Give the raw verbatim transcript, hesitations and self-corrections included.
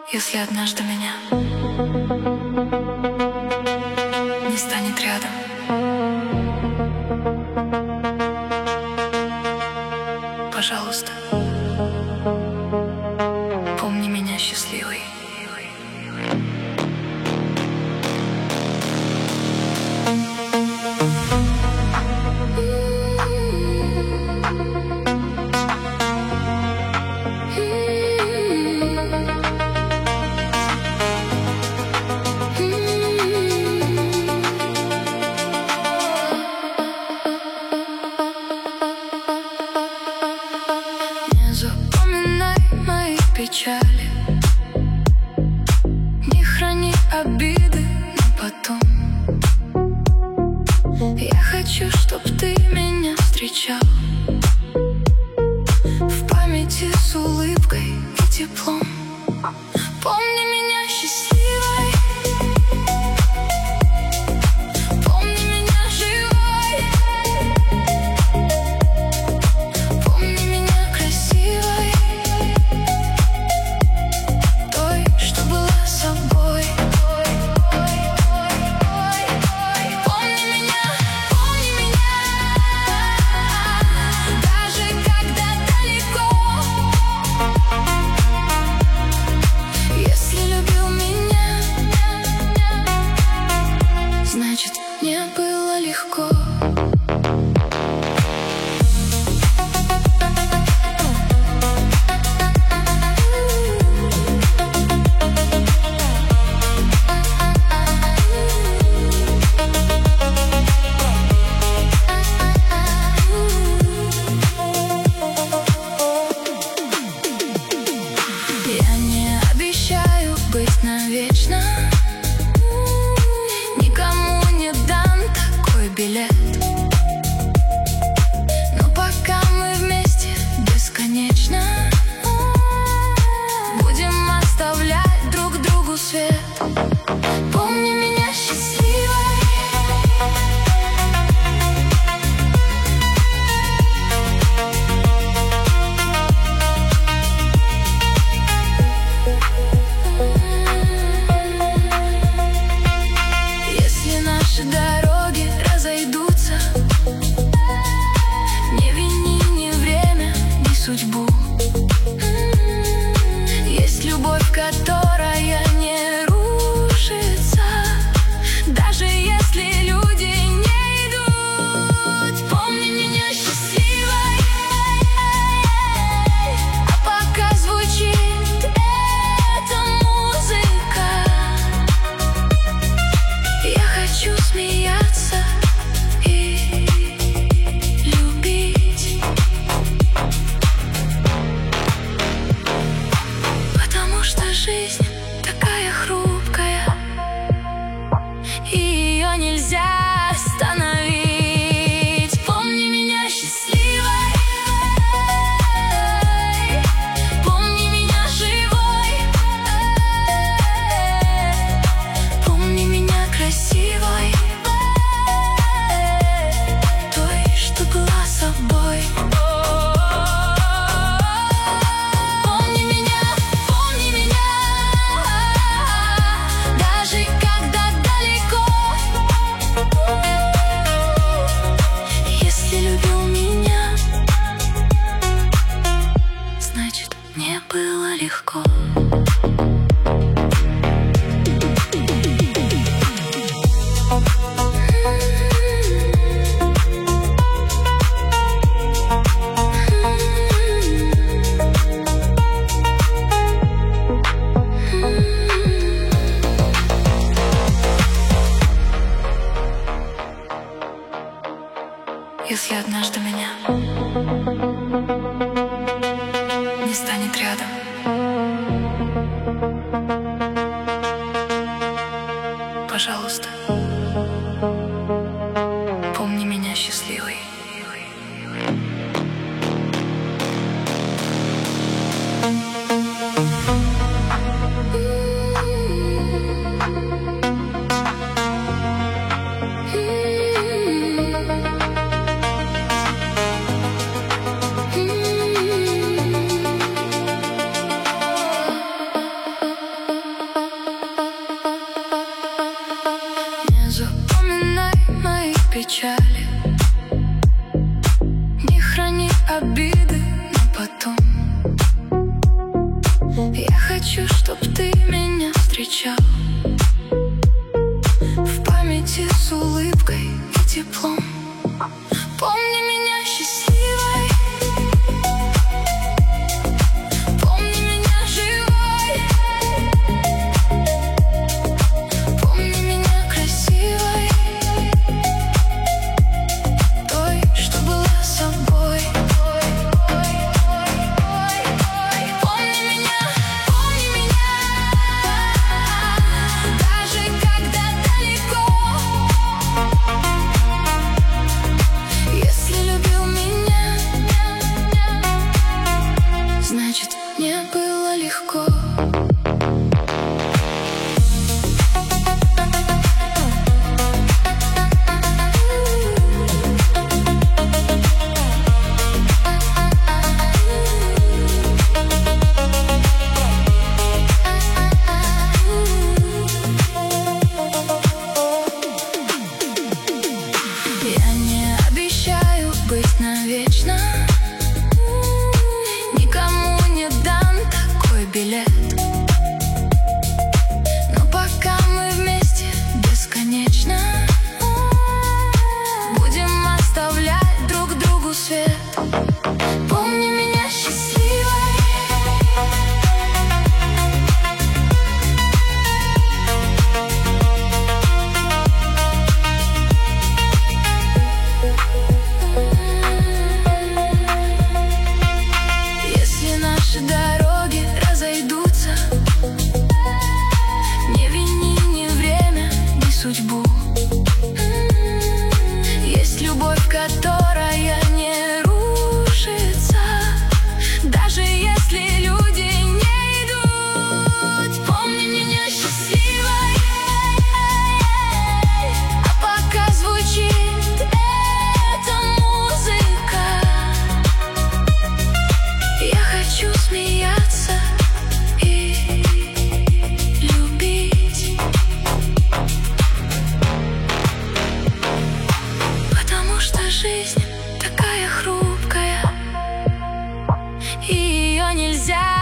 Если однажды меня не станет рядом, пожалуйста, помни меня счастливой. Печали, не храни обиды на потом. Я хочу, чтоб ты меня встречал в памяти с улыбкой и теплом. Помни меня счастливой, помни меня живой, помни меня красивой, той, что была собой. Помни меня, помни меня, даже когда далеко. Если любил меня, значит, мне было легко. Я не обещаю быть навечно, никому не дам такой билет. Но пока мы вместе бесконечно, будем оставлять друг другу свет. Помни меня счастливой, если наши дороги разойдутся, не вини ни время, ни судьбу. Есть любовь, которая не рушится, даже если люди не идут. Помни меня счастливой, а пока звучит эта музыка, я хочу смеяться и любить, потому что жизнь такая хрупкая, и ее нельзя остановить. Помни меня счастливой, помни меня живой, помни меня красивой, той, что была собой. Помни меня, помни меня, даже когда далеко. Если любил меня, значит, мне было легко. Если однажды меня не станет рядом, пожалуйста, помни меня счастливой. начал. В памяти с улыбкой и теплом. Помни меня счастливой, помни меня живой, помни меня красивой, той, что была собой. Помни меня, помни меня, даже когда далеко. Если любил меня, значит, мне было легко. Я не обещаю быть навечно, никому не дан такой билет. Но пока мы вместе бесконечно, будем оставлять друг другу свет. Помни меня счастливой, если наши дороги разойдутся, не вини ни время, ни судьбу. Есть любовь, которая не рушится, даже если люди не идут. Помни меня счастливой, а пока звучит эта музыка, я хочу смеяться и любить, потому что жизнь такая хрупкая, и ее нельзя